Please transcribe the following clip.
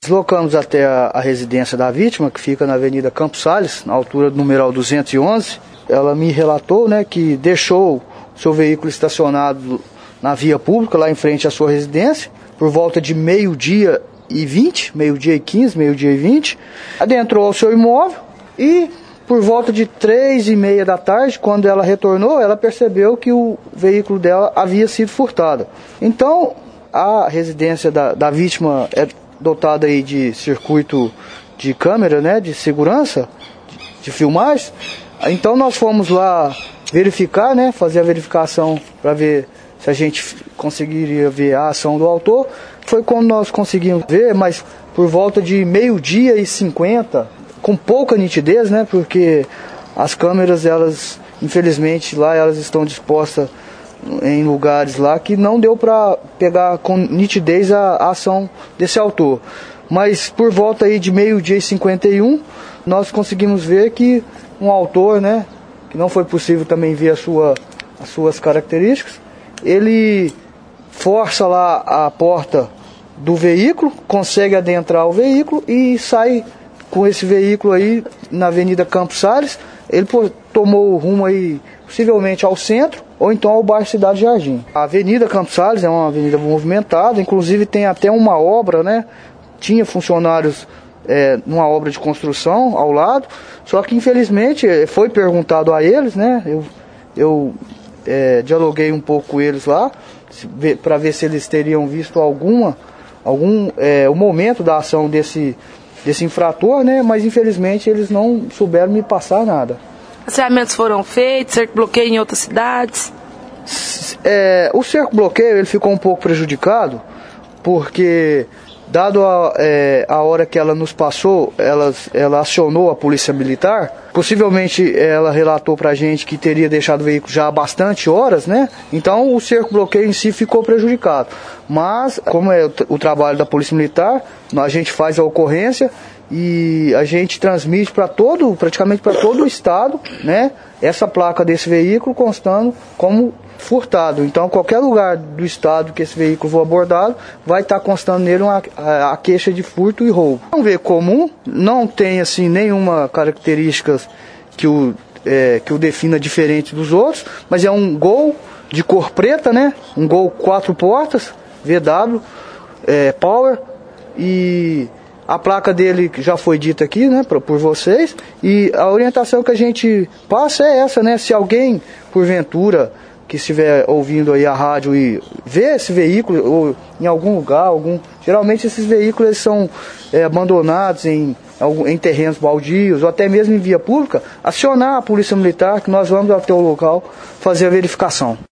Deslocamos até a residência da vítima, que fica na Avenida Campos Sales, na altura do numeral 211. Ela me relatou, né, que deixou seu veículo estacionado na via pública, lá em frente à sua residência, por volta de meio-dia e 15, meio-dia e 20. Adentrou ao seu imóvel e, por volta de 3h30 da tarde, quando ela retornou, ela percebeu que o veículo dela havia sido furtado. Então, a residência da vítima é dotada aí de circuito de câmera, né, de segurança, de filmagem. Então nós fomos lá verificar, né, fazer a verificação para ver se a gente conseguiria ver a ação do autor. Foi quando nós conseguimos ver, mas por volta de 12h50, com pouca nitidez, né, porque as câmeras, elas, infelizmente, lá elas estão dispostas em lugares lá que não deu para pegar com nitidez a ação desse autor. Mas por volta aí de 12h51, nós conseguimos ver que um autor, né, que não foi possível também ver as suas características, ele força lá a porta do veículo, consegue adentrar o veículo e sai com esse veículo aí na Avenida Campos Sales. Ele tomou o rumo aí possivelmente ao centro ou então ao bairro Cidade Jardim. A Avenida Campos Sales é uma avenida movimentada, inclusive tem até uma obra, né? Tinha funcionários numa obra de construção ao lado, só que infelizmente foi perguntado a eles, né? Eu dialoguei um pouco com eles lá para ver se eles teriam visto o momento da ação desse infrator, né? Mas infelizmente eles não souberam me passar nada. Rastreamentos foram feitos, cerco bloqueio em outras cidades? O cerco bloqueio ele ficou um pouco prejudicado, porque dado a hora que ela nos passou, ela acionou a polícia militar. Possivelmente ela relatou pra gente que teria deixado o veículo já há bastante horas, né? Então o cerco bloqueio em si ficou prejudicado. Mas, como é o trabalho da polícia militar, a gente faz a ocorrência e a gente transmite praticamente para todo o estado, né, essa placa desse veículo constando como furtado. Então, qualquer lugar do estado que esse veículo for abordado, vai estar constando nele a queixa de furto e roubo. É um veículo comum, não tem assim nenhuma característica que o defina diferente dos outros, mas é um Gol de cor preta, né, um Gol 4 portas, VW, Power, e a placa dele já foi dita aqui, né, por vocês, e a orientação que a gente passa é essa, né, se alguém, porventura, que estiver ouvindo aí a rádio e vê esse veículo ou em algum lugar, geralmente esses veículos eles são abandonados em terrenos baldios ou até mesmo em via pública, acionar a polícia militar que nós vamos até o local fazer a verificação.